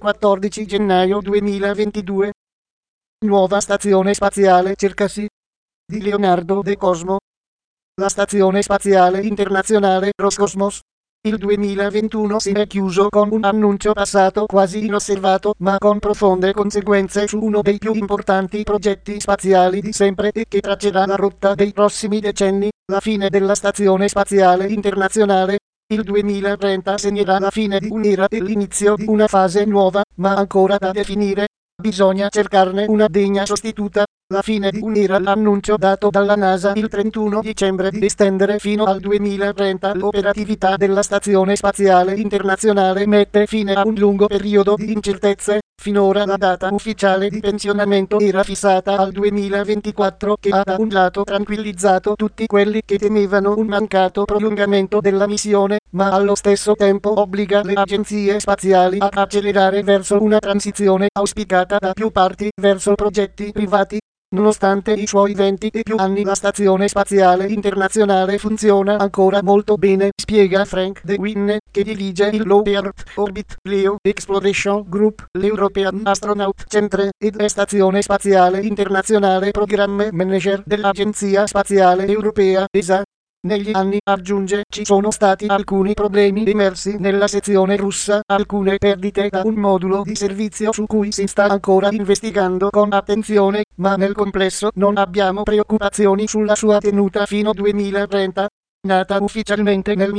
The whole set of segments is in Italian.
14 gennaio 2022. Nuova stazione spaziale cercasi di Leonardo De Cosmo. La stazione spaziale internazionale Roscosmos. Il 2021 si è chiuso con un annuncio passato quasi inosservato ma con profonde conseguenze su uno dei più importanti progetti spaziali di sempre e che traccerà la rotta dei prossimi decenni, la fine della stazione spaziale internazionale. Il 2030 segnerà la fine di un'era e l'inizio di una fase nuova, ma ancora da definire. Bisogna cercarne una degna sostituta. La fine di un'era. L'annuncio dato dalla NASA il 31 dicembre di estendere fino al 2030 l'operatività della Stazione Spaziale Internazionale mette fine a un lungo periodo di incertezze. Finora la data ufficiale di pensionamento era fissata al 2024, che ha da un lato tranquillizzato tutti quelli che temevano un mancato prolungamento della missione, ma allo stesso tempo obbliga le agenzie spaziali ad accelerare verso una transizione auspicata da più parti verso progetti privati. Nonostante i suoi 20 e più anni, la Stazione Spaziale Internazionale funziona ancora molto bene, spiega Frank De Winne, che dirige il Low Earth Orbit LEO Exploration Group, l'European Astronaut Centre, ed è Stazione Spaziale Internazionale Programme Manager dell'Agenzia Spaziale Europea, ESA. Negli anni, aggiunge, ci sono stati alcuni problemi emersi nella sezione russa, alcune perdite da un modulo di servizio su cui si sta ancora investigando con attenzione, ma nel complesso non abbiamo preoccupazioni sulla sua tenuta fino 2030. Nata ufficialmente nel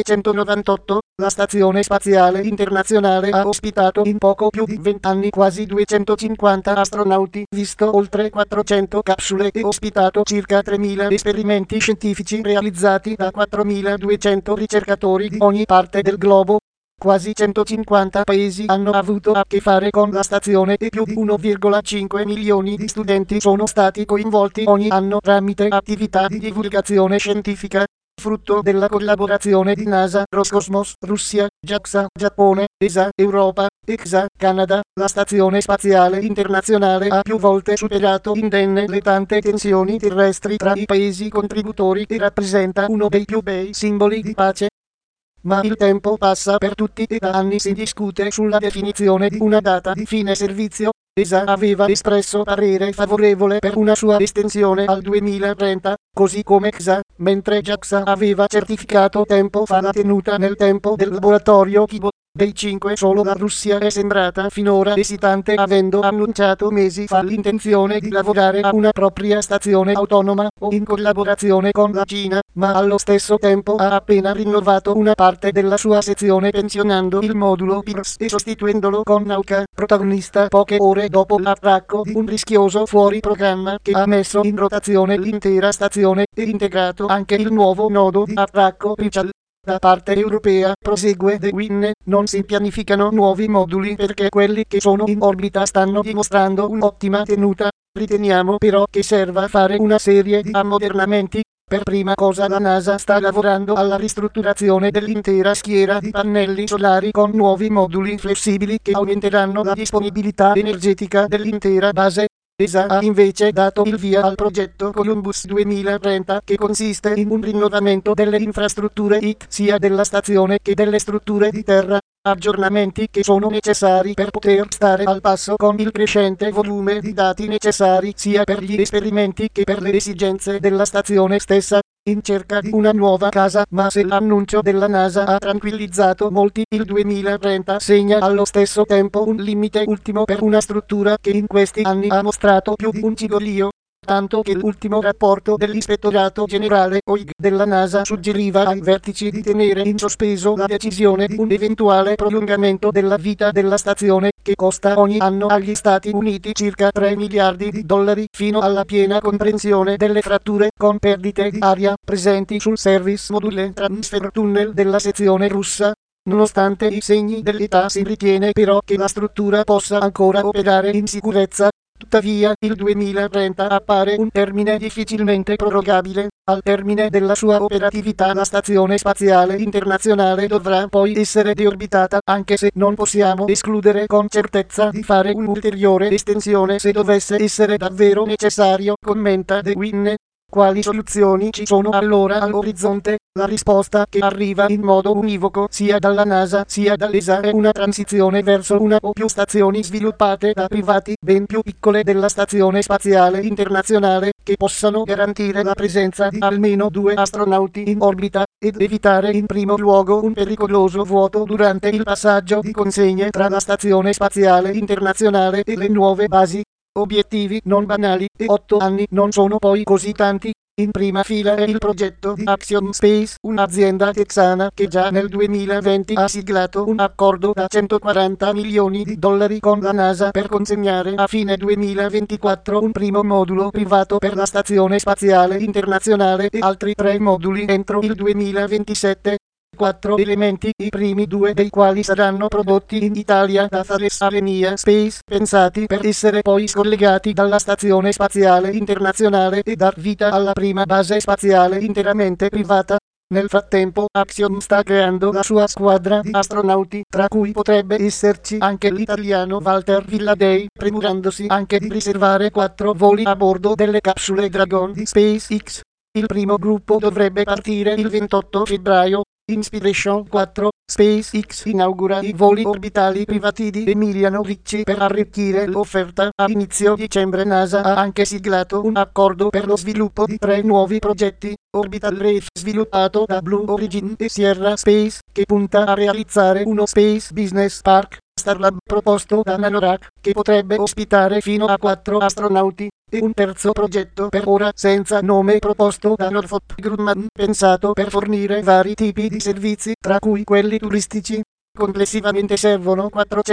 1998, la Stazione Spaziale Internazionale ha ospitato in poco più di 20 anni quasi 250 astronauti, visto oltre 400 capsule e ospitato circa 3.000 esperimenti scientifici realizzati da 4.200 ricercatori di ogni parte del globo. Quasi 150 paesi hanno avuto a che fare con la stazione e più di 1,5 milioni di studenti sono stati coinvolti ogni anno tramite attività di divulgazione scientifica. Frutto della collaborazione di NASA, Roscosmos, Russia, JAXA, Giappone, ESA, Europa, EXA, Canada, la Stazione Spaziale Internazionale ha più volte superato indenne le tante tensioni terrestri tra i paesi contributori e rappresenta uno dei più bei simboli di pace. Ma il tempo passa per tutti e da anni si discute sulla definizione di una data di fine servizio. ESA aveva espresso parere favorevole per una sua estensione al 2030, così come EXA, mentre JAXA aveva certificato tempo fa la tenuta nel tempo del laboratorio Kibo. Dei 5 solo la Russia è sembrata finora esitante, avendo annunciato mesi fa l'intenzione di lavorare a una propria stazione autonoma o in collaborazione con la Cina, ma allo stesso tempo ha appena rinnovato una parte della sua sezione pensionando il modulo Pirs e sostituendolo con Nauka, protagonista poche ore dopo l'attracco di un rischioso fuori programma che ha messo in rotazione l'intera stazione e integrato anche il nuovo nodo di attracco Richel. Da parte europea, prosegue De Winne, non si pianificano nuovi moduli perché quelli che sono in orbita stanno dimostrando un'ottima tenuta. Riteniamo però che serva fare una serie di ammodernamenti. Per prima cosa la NASA sta lavorando alla ristrutturazione dell'intera schiera di pannelli solari con nuovi moduli flessibili che aumenteranno la disponibilità energetica dell'intera base. ESA ha invece dato il via al progetto Columbus 2030, che consiste in un rinnovamento delle infrastrutture IT sia della stazione che delle strutture di terra, aggiornamenti che sono necessari per poter stare al passo con il crescente volume di dati necessari sia per gli esperimenti che per le esigenze della stazione stessa. In cerca di una nuova casa, ma se l'annuncio della NASA ha tranquillizzato molti, il 2030 segna allo stesso tempo un limite ultimo per una struttura che in questi anni ha mostrato più di un cigolio. Tanto che l'ultimo rapporto dell'Ispettorato Generale OIG della NASA suggeriva ai vertici di tenere in sospeso la decisione di un eventuale prolungamento della vita della stazione, che costa ogni anno agli Stati Uniti circa 3 miliardi di dollari, fino alla piena comprensione delle fratture con perdite di aria presenti sul Service Module Transfer Tunnel della sezione russa. Nonostante i segni dell'età, si ritiene però che la struttura possa ancora operare in sicurezza. Tuttavia, il 2030 appare un termine difficilmente prorogabile. Al termine della sua operatività la Stazione Spaziale Internazionale dovrà poi essere deorbitata, anche se non possiamo escludere con certezza di fare un'ulteriore estensione se dovesse essere davvero necessario, commenta De Winne. Quali soluzioni ci sono allora all'orizzonte? La risposta che arriva in modo univoco sia dalla NASA sia dall'ESA è una transizione verso una o più stazioni sviluppate da privati ben più piccole della Stazione Spaziale Internazionale, che possano garantire la presenza di almeno 2 astronauti in orbita, ed evitare in primo luogo un pericoloso vuoto durante il passaggio di consegne tra la Stazione Spaziale Internazionale e le nuove basi. Obiettivi non banali, e 8 anni non sono poi così tanti. In prima fila è il progetto di Axiom Space, un'azienda texana che già nel 2020 ha siglato un accordo da 140 milioni di dollari con la NASA per consegnare a fine 2024 un primo modulo privato per la Stazione Spaziale Internazionale e altri 3 moduli entro il 2027. 4 elementi, i primi 2 dei quali saranno prodotti in Italia da Thales Alenia Space, pensati per essere poi scollegati dalla Stazione Spaziale Internazionale e dar vita alla prima base spaziale interamente privata. Nel frattempo, Axiom sta creando la sua squadra di astronauti, tra cui potrebbe esserci anche l'italiano Walter Villadei, premurandosi anche di riservare 4 voli a bordo delle capsule Dragon di SpaceX. Il primo gruppo dovrebbe partire il 28 febbraio. Inspiration 4, SpaceX inaugura i voli orbitali privati di Emiliano Ricci per arricchire l'offerta. A inizio dicembre NASA ha anche siglato un accordo per lo sviluppo di 3 nuovi progetti. Orbital Reef, sviluppato da Blue Origin e Sierra Space, che punta a realizzare uno Space Business Park. Starlab, proposto da Nanorack, che potrebbe ospitare fino a 4 astronauti, e un terzo progetto per ora senza nome proposto da Northrop Grumman, pensato per fornire vari tipi di servizi, tra cui quelli turistici. Complessivamente servono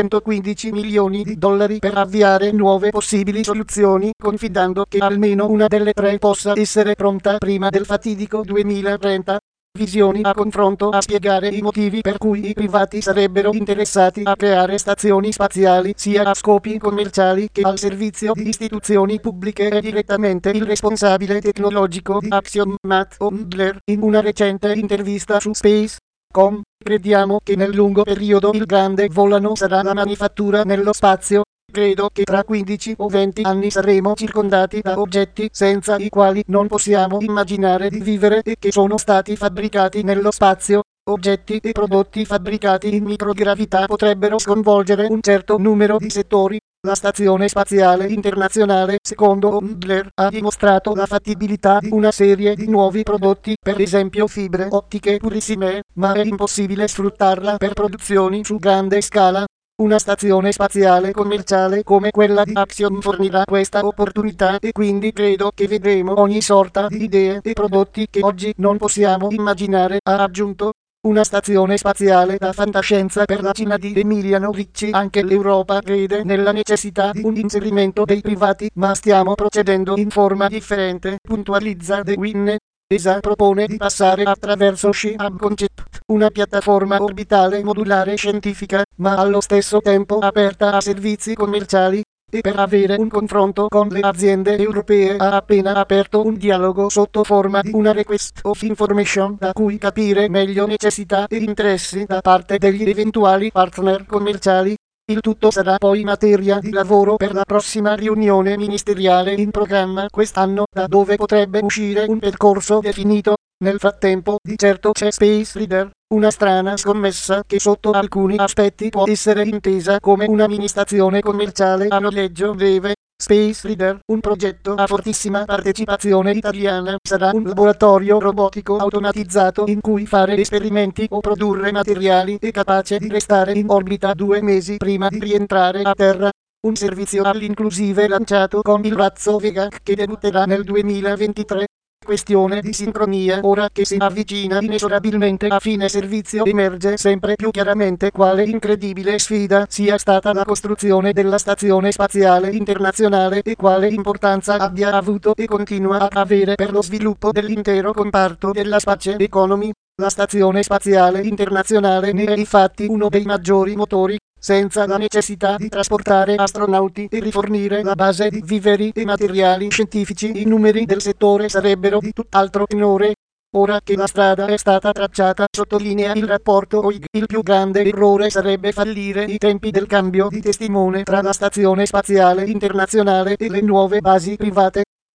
415 milioni di dollari per avviare nuove possibili soluzioni, confidando che almeno una delle 3 possa essere pronta prima del fatidico 2030. Visioni a confronto a spiegare i motivi per cui i privati sarebbero interessati a creare stazioni spaziali sia a scopi commerciali che al servizio di istituzioni pubbliche. È direttamente il responsabile tecnologico di Axiom, Matt Ondler, in una recente intervista su Space.com. Crediamo che nel lungo periodo il grande volano sarà la manifattura nello spazio. Credo che tra 15 o 20 anni saremo circondati da oggetti senza i quali non possiamo immaginare di vivere e che sono stati fabbricati nello spazio. Oggetti e prodotti fabbricati in microgravità potrebbero sconvolgere un certo numero di settori. La Stazione Spaziale Internazionale, secondo Ondler, ha dimostrato la fattibilità di una serie di nuovi prodotti, per esempio fibre ottiche purissime, ma è impossibile sfruttarla per produzioni su grande scala. Una stazione spaziale commerciale come quella di Axiom fornirà questa opportunità e quindi credo che vedremo ogni sorta di idee e prodotti che oggi non possiamo immaginare, ha aggiunto. Una stazione spaziale da fantascienza per la Cina di Emiliano Ricci. Anche l'Europa crede nella necessità di un inserimento dei privati, ma stiamo procedendo in forma differente, puntualizza De Winne. ESA propone di passare attraverso Shihab Concept, una piattaforma orbitale modulare scientifica, ma allo stesso tempo aperta a servizi commerciali, e per avere un confronto con le aziende europee ha appena aperto un dialogo sotto forma di una request of information da cui capire meglio necessità e interessi da parte degli eventuali partner commerciali. Il tutto sarà poi materia di lavoro per la prossima riunione ministeriale in programma quest'anno, da dove potrebbe uscire un percorso definito. Nel frattempo, di certo c'è Space Reader, una strana scommessa che sotto alcuni aspetti può essere intesa come una mini stazione commerciale a noleggio breve. Space Reader, un progetto a fortissima partecipazione italiana, sarà un laboratorio robotico automatizzato in cui fare esperimenti o produrre materiali e capace di restare in orbita 2 mesi prima di rientrare a terra. Un servizio all-inclusive lanciato con il razzo Vega che debutterà nel 2023. Questione di sincronia. Ora che si avvicina inesorabilmente a fine servizio, emerge sempre più chiaramente quale incredibile sfida sia stata la costruzione della Stazione Spaziale Internazionale e quale importanza abbia avuto e continua ad avere per lo sviluppo dell'intero comparto della space economy. La Stazione Spaziale Internazionale ne è infatti uno dei maggiori motori. Senza la necessità di trasportare astronauti e rifornire la base di viveri e materiali scientifici, i numeri del settore sarebbero di tutt'altro tenore. Ora che la strada è stata tracciata, sottolinea il rapporto OIG, il più grande errore sarebbe fallire i tempi del cambio di testimone tra la Stazione Spaziale Internazionale e le nuove basi private.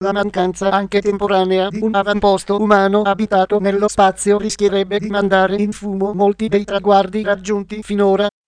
La mancanza anche temporanea di un avamposto umano abitato nello spazio rischierebbe di mandare in fumo molti dei traguardi raggiunti finora.